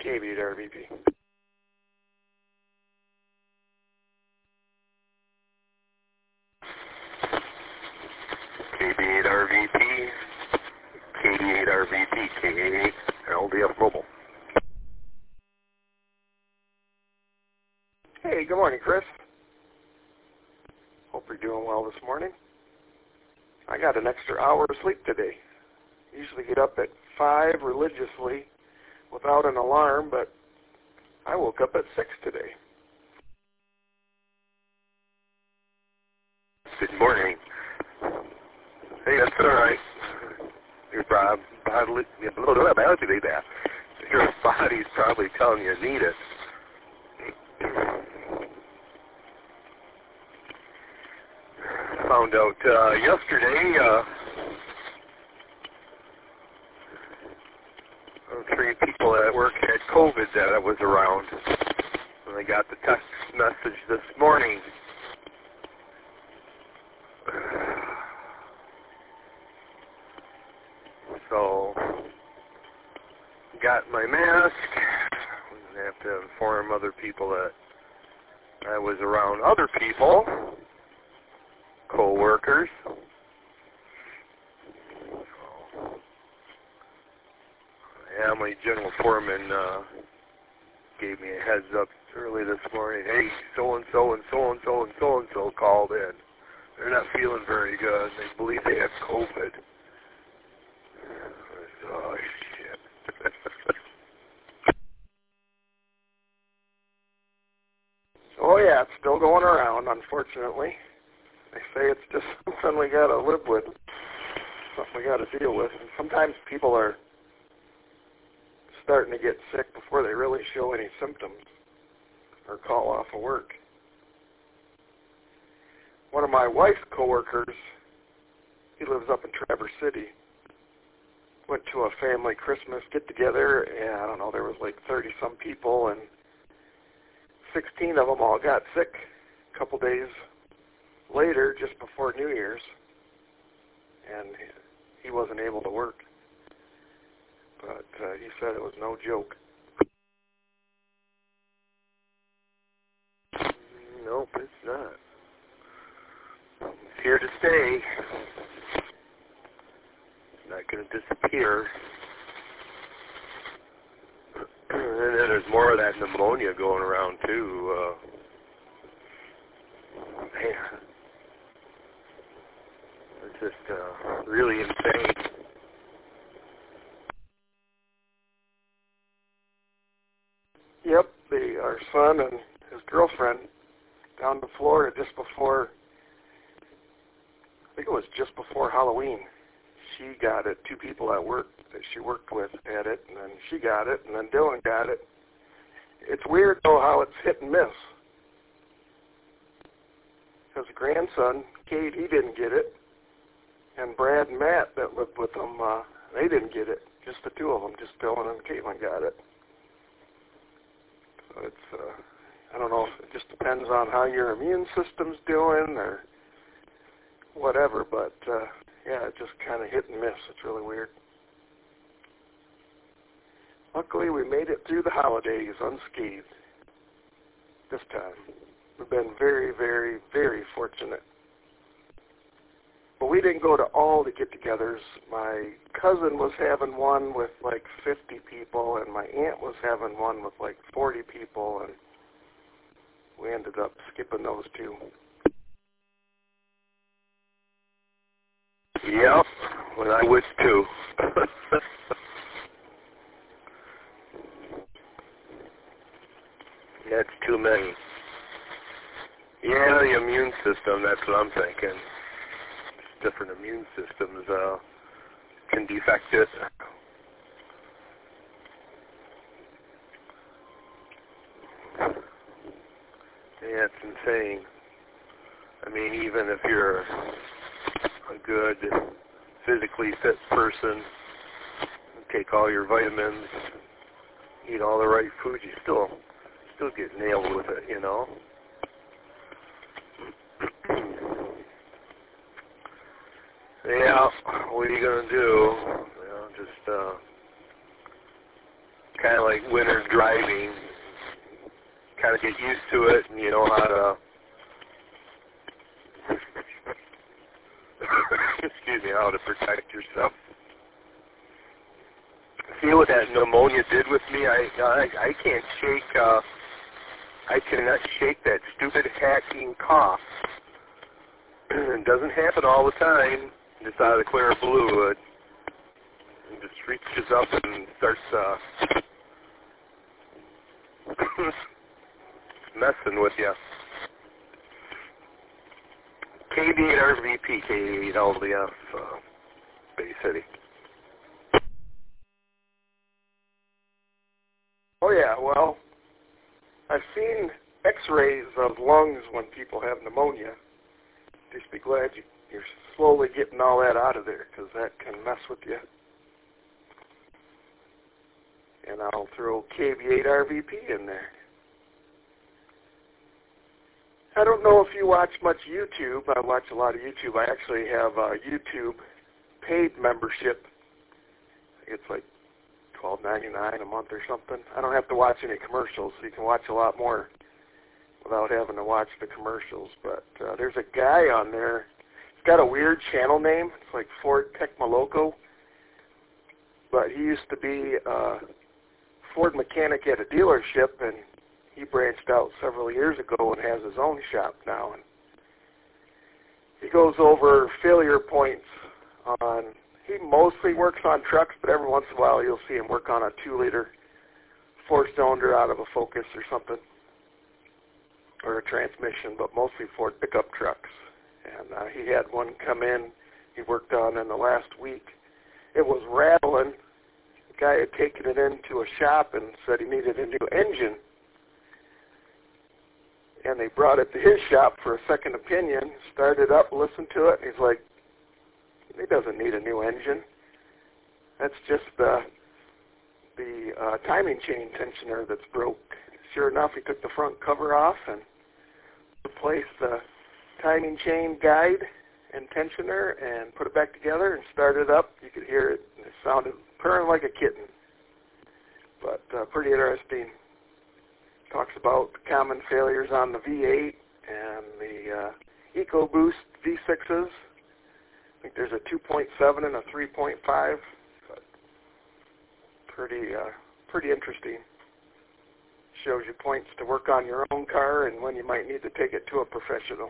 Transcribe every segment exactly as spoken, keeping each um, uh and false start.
K B eight R V P. K B eight R V P, K B eight R V P, K eight L D F Mobile. Hey, good morning, Chris. Hope you're doing well this morning. I got an extra hour of sleep today. Usually get up at five religiously without an alarm, but I woke up at six today. Good morning. Hey, that's all right. Your body, bodily, biology, that. Your body's probably telling you you need it. Found out uh, yesterday, uh, three people at work had COVID that I was around. And I got the text message this morning. So, got my mask. I have to inform other people that I was around other people, co-workers. So, yeah, my general foreman uh, gave me a heads up early this morning. Hey, so-and-so and so-and-so and so-and-so called in. They're not feeling very good. They believe they have COVID. Oh, shit. Oh, yeah, it's still going around, unfortunately. They say it's just something we got to live with, something we got to deal with. And sometimes people are starting to get sick before they really show any symptoms or call off of work. One of my wife's coworkers, he lives up in Traverse City, went to a family Christmas get-together, and I don't know, there was like thirty-some people, and sixteen of them all got sick a couple days later, just before New Year's, and he wasn't able to work. But uh, he said it was no joke. Nope, it's not. It's here to stay. Not going to disappear. And then there's more of that pneumonia going around too. Uh, man, it's just uh, really insane. Yep, the, our son and his girlfriend down to Florida just before, I think it was just before Halloween. She got it. Two people at work that she worked with had it, and then she got it, and then Dylan got it. It's weird, though, how it's hit and miss. Because the grandson, Kate, he didn't get it, and Brad and Matt that lived with them, uh, they didn't get it. Just the two of them, just Dylan and Caitlin got it. So it's, uh, I don't know, if it just depends on how your immune system's doing or whatever, but uh, yeah, it just kind of hit and miss. It's really weird. Luckily, we made it through the holidays unscathed this time. We've been very, very, very fortunate. But we didn't go to all the get-togethers. My cousin was having one with like fifty people, and my aunt was having one with like forty people, and we ended up skipping those two. Yep, well, I wish too. That's too many. Yeah, the immune system, that's what I'm thinking. Different immune systems uh, can defect it. Yeah, it's insane. I mean, even if you're a good, physically fit person, take all your vitamins, eat all the right food, you still still get nailed with it, you know. Yeah, what are you gonna do? You know, just uh, kind of like winter driving. Kind of get used to it, and you know how to, excuse me, how to protect yourself. See what that pneumonia did with me? I I, I can't shake, uh, I cannot shake that stupid hacking cough. It doesn't happen all the time, just out of the clear blue. It, it just reaches up and starts, uh, messing with you. K B eight R V P, K eight L D F, uh, Bay City. Oh yeah, well, I've seen x-rays of lungs when people have pneumonia. Just be glad you, you're slowly getting all that out of there, because that can mess with you. And I'll throw K B eight R V P in there. I don't know if you watch much YouTube. I watch a lot of YouTube. I actually have a YouTube paid membership. It's like twelve ninety-nine a month or something. I don't have to watch any commercials, so you can watch a lot more without having to watch the commercials. But uh, there's a guy on there. He's got a weird channel name. It's like Ford Tecmaloco. But he used to be a Ford mechanic at a dealership, and he branched out several years ago and has his own shop now. And he goes over failure points on, he mostly works on trucks, but every once in a while you'll see him work on a two-liter four-cylinder out of a Focus or something, or a transmission, but mostly Ford pickup trucks. And uh, he had one come in he worked on in the last week. It was rattling. The guy had taken it into a shop and said he needed a new engine. And they brought it to his shop for a second opinion, started up, listened to it, and he's like, it doesn't need a new engine. That's just the, the uh, timing chain tensioner that's broke. Sure enough, he took the front cover off and replaced the timing chain guide and tensioner and put it back together and started up. You could hear it, and it sounded purring like a kitten. But uh, pretty interesting. Talks about common failures on the V eight and the uh, EcoBoost V sixes. I think there's a two point seven and a three point five. But pretty, uh, pretty interesting. Shows you points to work on your own car and when you might need to take it to a professional.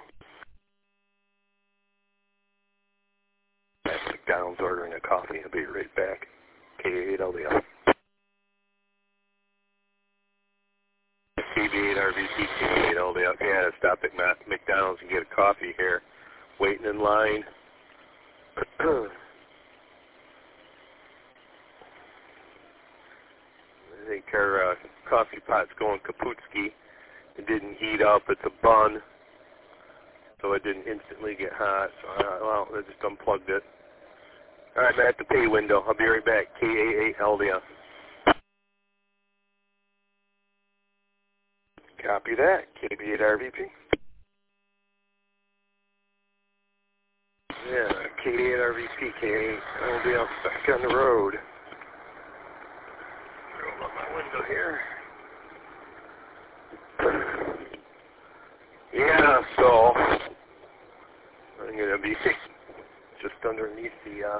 McDonald's ordering a coffee. I'll be right back. K eight L D F. K B eight R V P, K eight L D F. Yeah, stop at McDonald's and get a coffee here. Waiting in line. I think our uh, coffee pot's going kaputski. It didn't heat up. It's a bun, so it didn't instantly get hot. So, uh, well, I just unplugged it. All right, I'm at the pay window. I'll be right back. K A eight L D F. Copy that. K B eight R V P. Yeah, K eight R V P, K eight L D F, back on the road. Roll up my window here. Yeah, so I'm going to be just underneath the uh,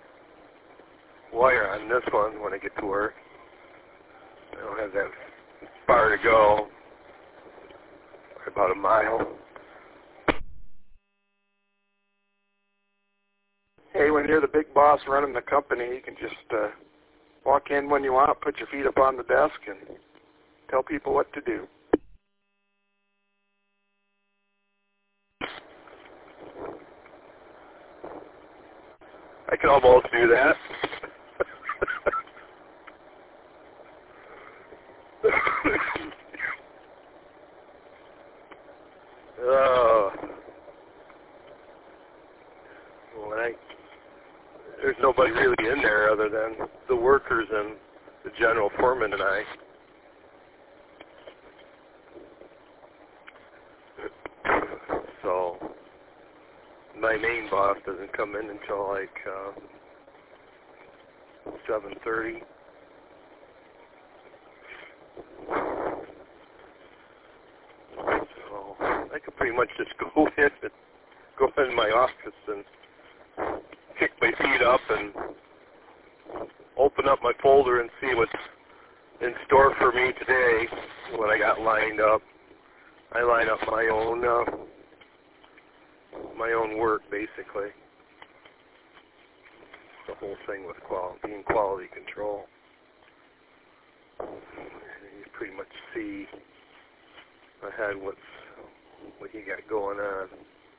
wire on this one when I get to work. I don't have that far to go. About a mile. Hey, when you're the big boss running the company, you can just uh, walk in when you want, put your feet up on the desk, and tell people what to do. I can almost do that. Oh. Well, I, there's nobody really in there other than the workers and the general foreman and I. So my main boss doesn't come in until like uh, seven thirty. I could pretty much just go in and go in my office and kick my feet up and open up my folder and see what's in store for me today, what I got lined up. I line up my own uh, my own work, basically. The whole thing with quality, being quality control. And you pretty much see ahead what's what you got going on.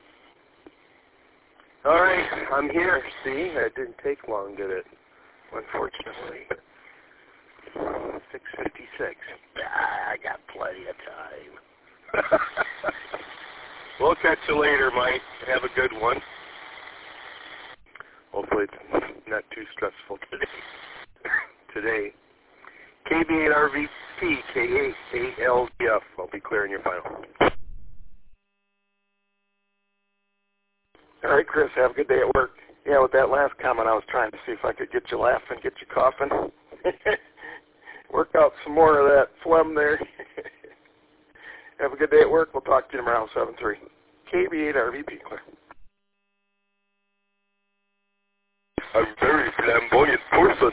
All right, I'm here. See, that didn't take long, did it? Unfortunately. six fifty-six. Ah, I got plenty of time. We'll catch you later, Mike. Have a good one. Hopefully it's not too stressful today. today. K B eight R V P, K eight A L D F. I'll be clearing your final. All right, Chris, have a good day at work. Yeah, with that last comment, I was trying to see if I could get you laughing, get you coughing. Work out some more of that phlegm there. Have a good day at work. We'll talk to you tomorrow, seven three. K B eight R V P, clear. A very flamboyant person.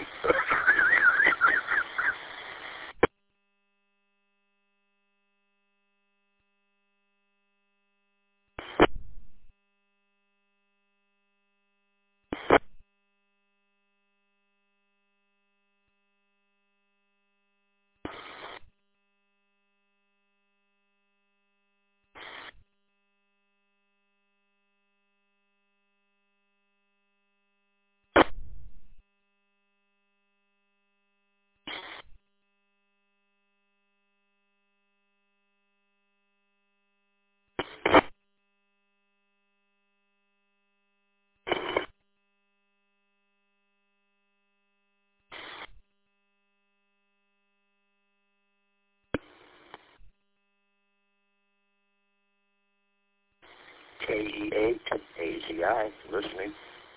K E eight A Z I, listening.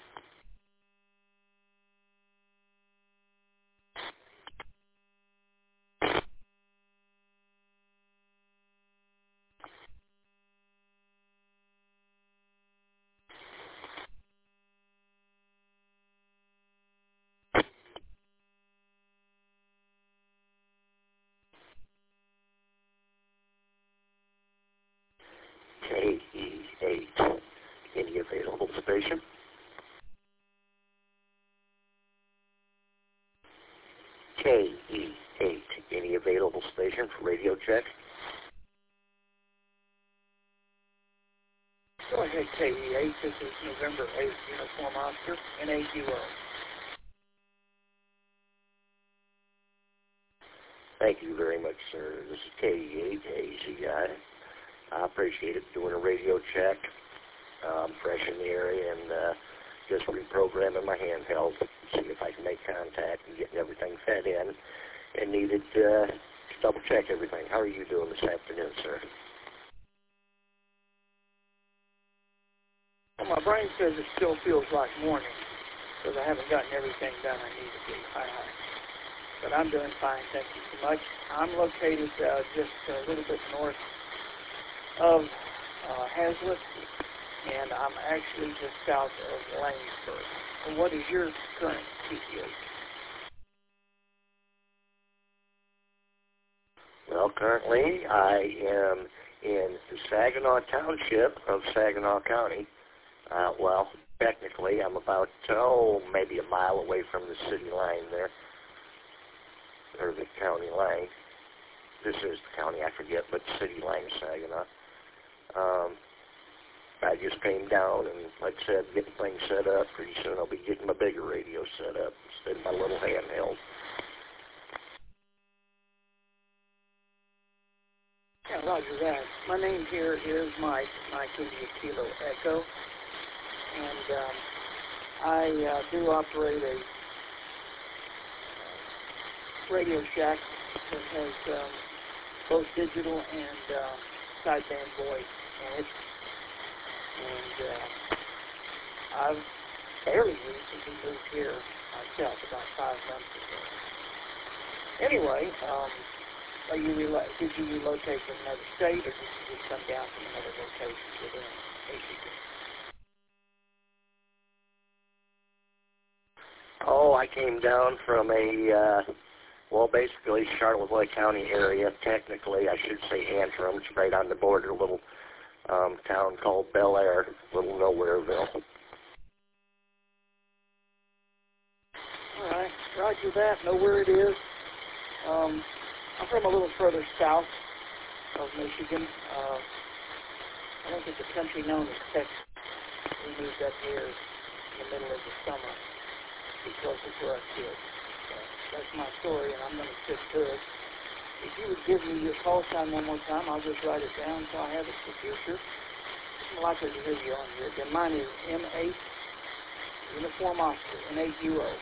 K E eight, any available station? K E eight, any available station for radio check? Go ahead, K E eight. This is November eighth, Uniform Oscar, N A U O. Thank you very much, sir. This is K E eight A Z I. I appreciate it, doing a radio check. I'm fresh in the area and uh, just reprogramming my handheld, see if I can make contact and getting everything fed in, and needed uh, to double check everything. How are you doing this afternoon, sir? Well, my brain says it still feels like morning because I haven't gotten everything done I need to do. Hi, hi. But I'm doing fine, thank you so much. I'm located uh, just a little bit north of uh, Hazlet, and I'm actually just south of Lanesburg. And what is your current T P H? Well, currently I am in the Saginaw Township of Saginaw County. Uh, well, technically I'm about, oh, maybe a mile away from the city line there, or the county line. This is the county, I forget, but the city line is Saginaw. Um, I just came down and, like I said, getting things set up. Pretty soon I'll be getting my bigger radio set up instead of my little handheld. Yeah, roger that. My name here is Mike, Mike India Kilo Echo, and um, I uh, do operate a Radio Shack that has um, both digital and uh, sideband voice in it. And uh, I've fairly recently moved here myself, about five months ago. Anyway, um, are you relo- did you relocate from another state, or did you just come down from another location within Michigan? Oh, I came down from a, uh, well, basically Charlevoix County area. Technically, I should say Antrim. It's right on the border, a little um, town called Bel Air, little Nowhereville. All right, roger that. Know where it is. Um, I'm from a little further south of Michigan. Uh, I think it's a country known as Texas. We moved up here in the middle of the summer because of where I live. So that's my story, and I'm going to stick to it. If you would give me your call sign one more time, I'll just write it down so I have it for the future. I'm likely to hear you on here. Then mine is M eight, Uniform Oscar, M eight U O.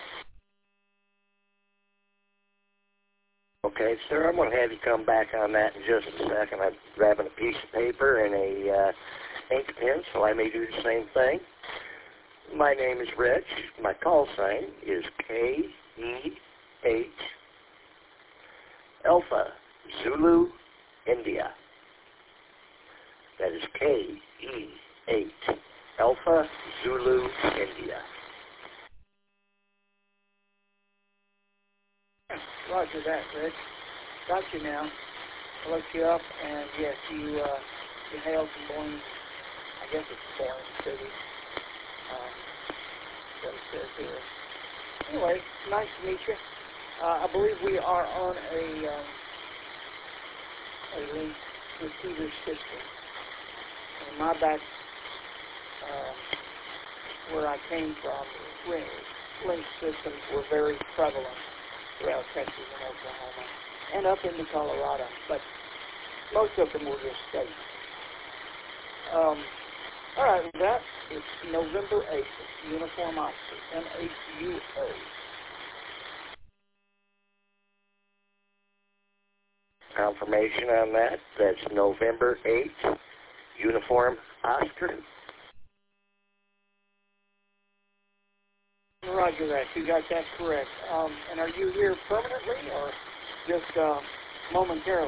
Okay, sir, I'm going to have you come back on that in just a second. I'm grabbing a piece of paper and a uh, ink pen, so I may do the same thing. My name is Rich. My call sign is K E eight Alpha Zulu India. That is K E eight Alpha Zulu India. Roger that, Rich. Got you now. I looked you up, and yes, you uh, you hail from Boyne. I guess it's Boyne City. Um, what it says here. Anyway, nice to meet you. Uh, I believe we are on a um, a link receiver system. In my back, uh, where I came from, link, link systems were very prevalent throughout Texas and Oklahoma, and up into Colorado, but most of them were just states. Um, all right, with that, it's November eighth, Uniform Oscar, M H U O. Confirmation on that, that's November eighth, Uniform Oscar. Roger that. You got that correct. Um, and are you here permanently or just uh, momentarily?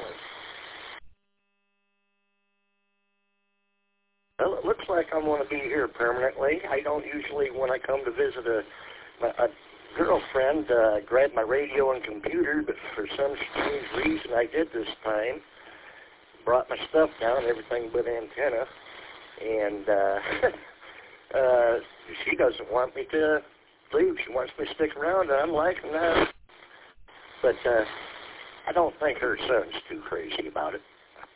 Well, it looks like I'm going to be here permanently. I don't usually, when I come to visit a, a girlfriend, uh, grab my radio and computer, but for some strange reason I did this time. Brought my stuff down, everything but antenna, and uh, uh, she doesn't want me to leave. She wants me to stick around, and I'm like, no. But uh, I don't think her son's too crazy about it.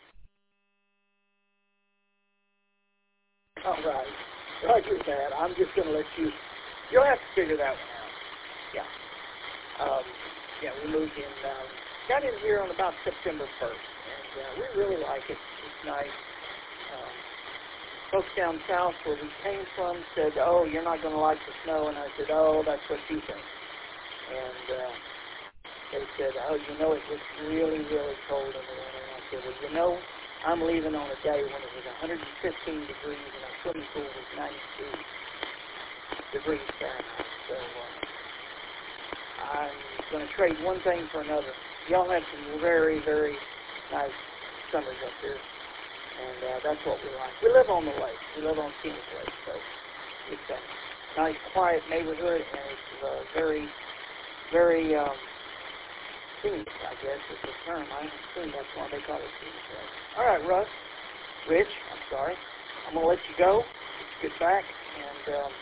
All right. Roger that. I'm just going to let you, you'll have to figure that one out. Yeah. Um, yeah, we moved in, um, got in here on about September first, and uh, we really like it. It's nice. Um, folks down south where we came from said, oh, you're not going to like the snow. And I said, oh, that's what you think. And uh, they said, oh, you know, it gets really, really cold in the winter. And I said, well, you know, I'm leaving on a day when it was one hundred fifteen degrees and our swimming pool was ninety-two degrees Fahrenheit. So uh, I'm going to trade one thing for another. Y'all have some very, very nice summers up here. And uh, that's what we like. We live on the lake. We live on Scenic Lake, so it's a nice, quiet neighborhood, and it's uh, very, very um, scenic, I guess is the term. I assume that's why they call it Scenic Lake. All right, Russ, Rich, I'm sorry. I'm going to let you go, get back, and um,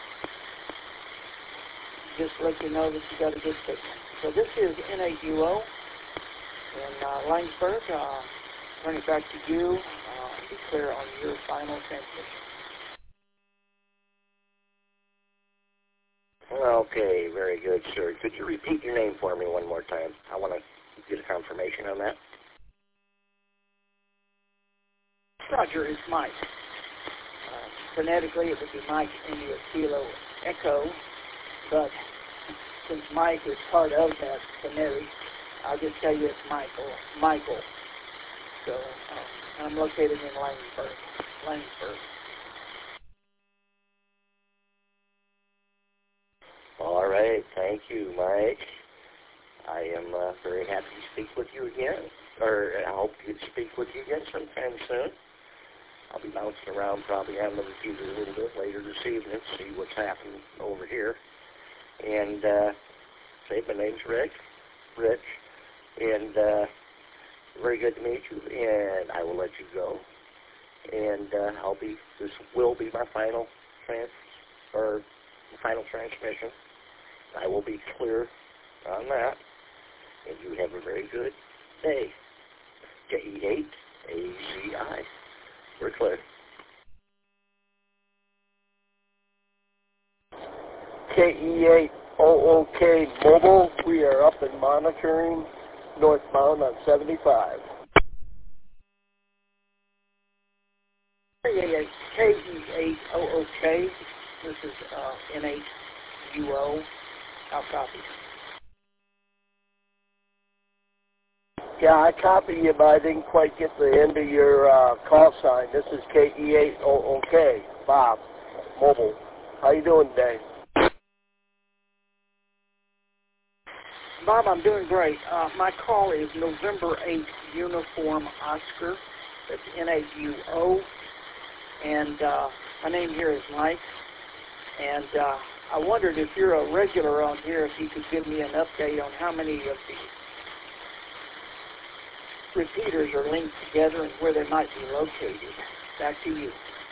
just let you know that you got a good signal. So this is N A U O in uh, Langsburg. Uh, turn it back to you. Uh, be clear on your final transmission. Okay, very good, sir. Could you repeat your name for me one more time? I want to get a confirmation on that. Roger, it's Mike. Uh, phonetically, it would be Mike India Kilo Echo, but since Mike is part of that phonetic, I'll just tell you it's Michael. Michael. So um, I'm located in Langsburg. Langsburg. All right, thank you, Mike. I am uh, very happy to speak with you again. or I hope to speak with you again sometime soon. I'll be bouncing around, probably having the repeater a little bit later this evening, see what's happening over here. And uh, say my name's Rick, Rich, and uh, very good to meet you. And I will let you go. And uh, I'll be. This will be my final trans or final transmission. I will be clear on that. And you have a very good day. K E eight A Z I. We're clear. K E eight O O K Mobile. We are up and monitoring northbound on seventy-five. K E eight O O K. This is uh, N H U O. I'll copy. Yeah, I copy you, but I didn't quite get the end of your uh, call sign. This is K E eight O O K, Bob, Mobile. How you doing today? Bob, I'm doing great. Uh, my call is November eighth, Uniform Oscar. That's N A U O. And uh, my name here is Mike. And uh, I wondered if you're a regular on here, if you could give me an update on how many of the repeaters are linked together and where they might be located. Back to you.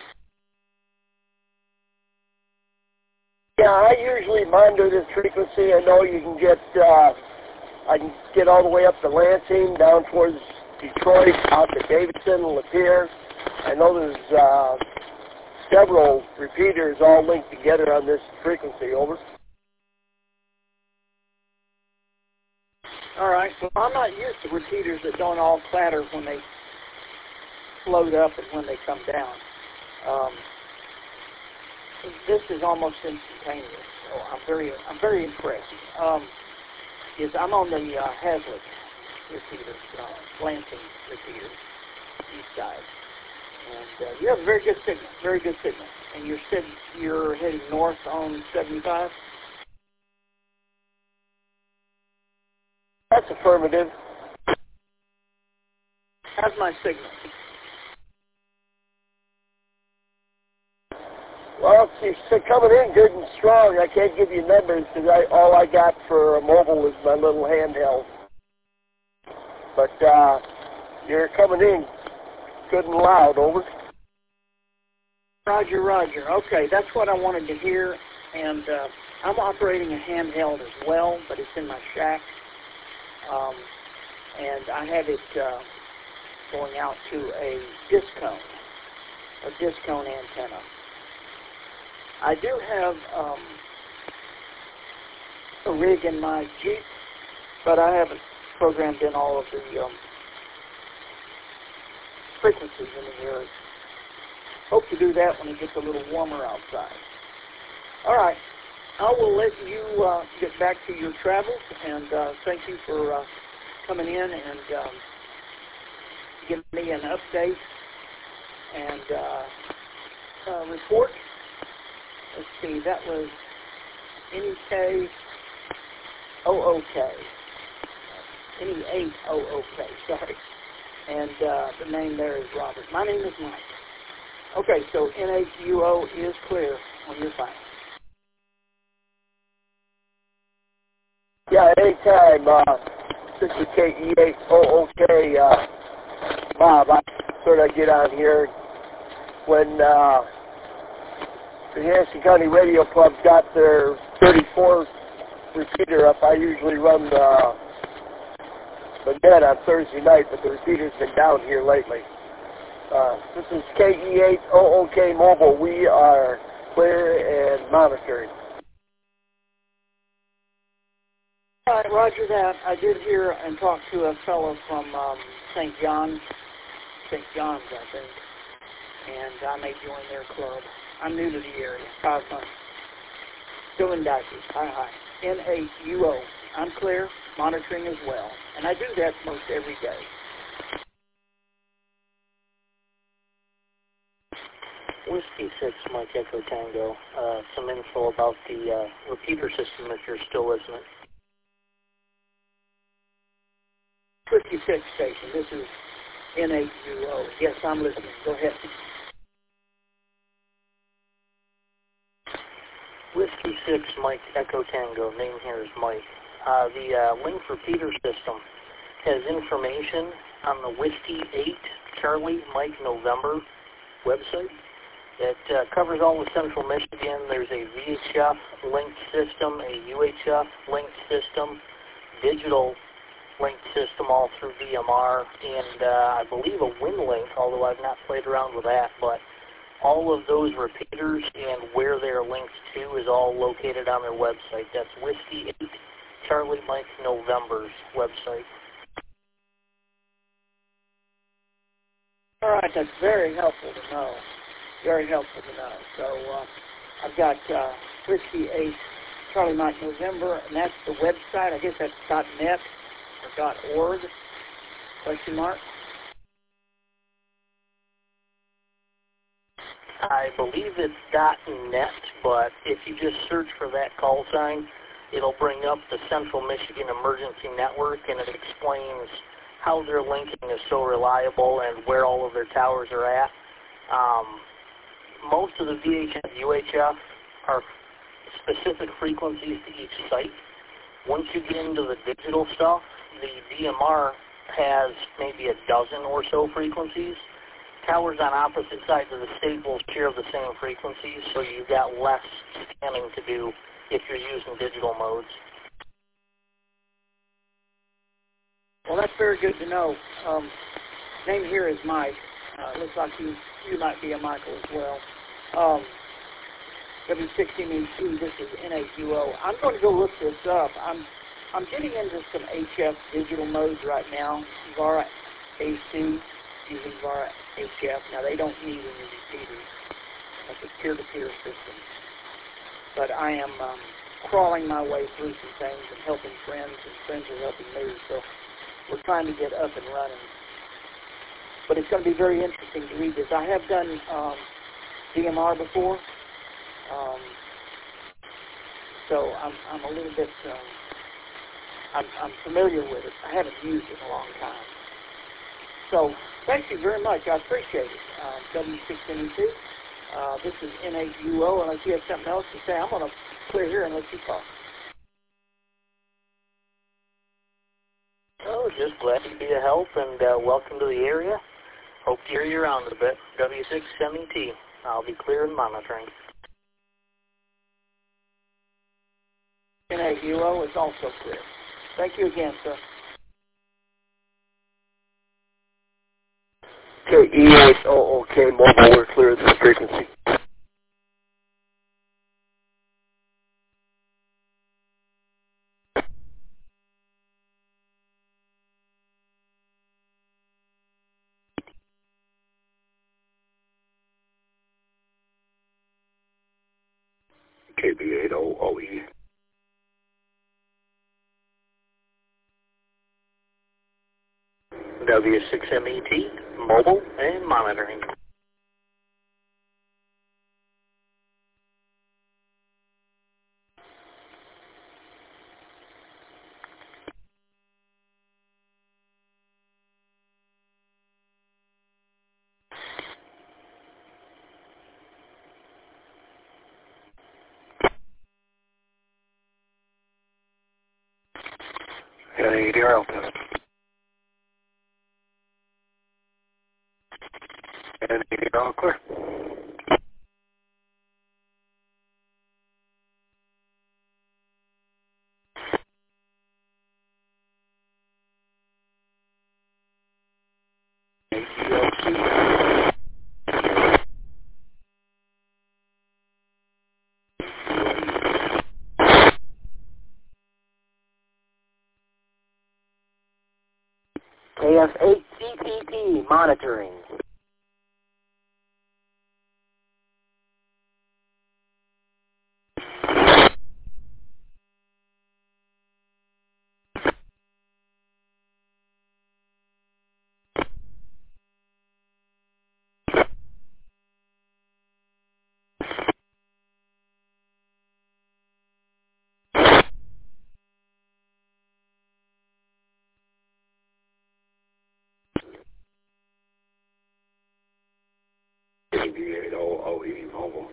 Yeah, I usually monitor this frequency. I know you can get, uh, I can get all the way up to Lansing, down towards Detroit, out to Davidson, Lapeer. I know there's uh, several repeaters all linked together on this frequency. Over. All right. Well, I'm not used to repeaters that don't all clatter when they float up and when they come down. Um, this is almost instantaneous. So I'm very, I'm very impressed. Um, is I'm on the uh, Hazlitt repeaters, uh, Lansing repeaters, east side. And uh, you have a very good signal, very good signal. And you're said you're heading north on seventy-five? That's affirmative. How's my signal? Well, it's coming in good and strong. I can't give you numbers because I, all I got for a mobile is my little handheld. But uh, you're coming in good and loud. Over. Roger, roger. Okay, that's what I wanted to hear. And uh, I'm operating a handheld as well, but it's in my shack. Um, and I have it uh, going out to a discone, a discone antenna. I do have um, a rig in my Jeep, but I haven't programmed in all of the um, frequencies in the area. Hope to do that when it gets a little warmer outside. All right. I will let you uh, get back to your travels, and uh, thank you for uh, coming in and um, giving me an update and uh, uh, report. Let's see, that was N E K O O K. N E eight O O K, sorry. And uh, the name there is Robert. My name is Mike. Okay, so N H U O is clear on your file. Yeah, anytime. Uh, this is K E eight O O K. Uh, Bob, I sort of get on here when uh, the Yancey County Radio Club got their thirty-fourth repeater up. I usually run the, the net on Thursday night, but the repeater's been down here lately. Uh, this is K E eight O O K Mobile. We are clear and monitoring. All right, roger that. I did hear and talk to a fellow from um, Saint John's, Saint John's, I think, and I may join their club. I'm new to the area. Five months. Still in diapers. Hi, hi. N A U O. I'm clear, monitoring as well, and I do that most every day. Whiskey six, Mike Echo Tango. Uh, some info about the uh, repeater system if you're still listening. Whiskey sixty-six station. This is N eight U O. Yes, I'm listening. Go ahead. Whiskey six, Mike, Echo Tango. Name here is Mike. Uh, the uh, link repeater system has information on the Whiskey eight, Charlie, Mike, November website. It uh, covers all of Central Michigan. There's a V H F linked system, a U H F linked system, digital linked system all through D M R, and uh, I believe a WinLink, although I've not played around with that. But all of those repeaters and where they're linked to is all located on their website. That's Whiskey eight, Charlie, Mike, November's website. All right, that's very helpful to know. Very helpful to know. So uh, I've got uh, Whiskey eight, Charlie Mike November, and that's the website. I guess that's .net or .org, question mark. I believe it's .net, but if you just search for that call sign, it'll bring up the Central Michigan Emergency Network, and it explains how their linking is so reliable and where all of their towers are at. Um, most of the V H F, U H F are specific frequencies to each site. Once you get into the digital stuff, the D M R has maybe a dozen or so frequencies. Towers on opposite sides of the state will share the same frequencies, so you've got less scanning to do if you're using digital modes. Well, that's very good to know. Um, name here is Mike. Uh, looks like you you might be a Michael as well. Um, W sixteen E two, this is N eight U O. I'm going to go look this up. I'm I'm getting into some H F digital modes right now. VARA A C, using VARA H F. Now, they don't need any repeaters. That's a peer-to-peer system. But I am um, crawling my way through some things and helping friends, and friends are helping me. So we're trying to get up and running. But it's going to be very interesting to read this. I have done um, D M R before, um, so I'm, I'm a little bit, um, I'm, I'm familiar with it. I haven't used it in a long time. So thank you very much. I appreciate it. Uh, W sixteen E two, uh, this is N eight U O. Unless you have something else to say, I'm going to clear here and let you talk. Oh, just glad to be a help, and uh, welcome to the area. Hope to hear you around a bit. W six M E T. I'll be clear and monitoring. N eight U O is also clear. Thank you again, sir. Okay, E eight O O K mobile, we're clear at this frequency. K B eight O O E. W six M E T, mobile and monitoring. N eight aerial test. N eight aerial clear. K F eight C P T monitoring. O O E mobile.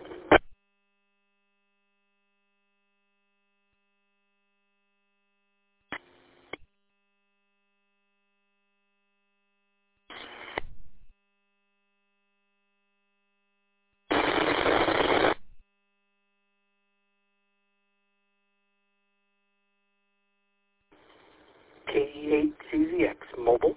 K E eight C Z X mobile.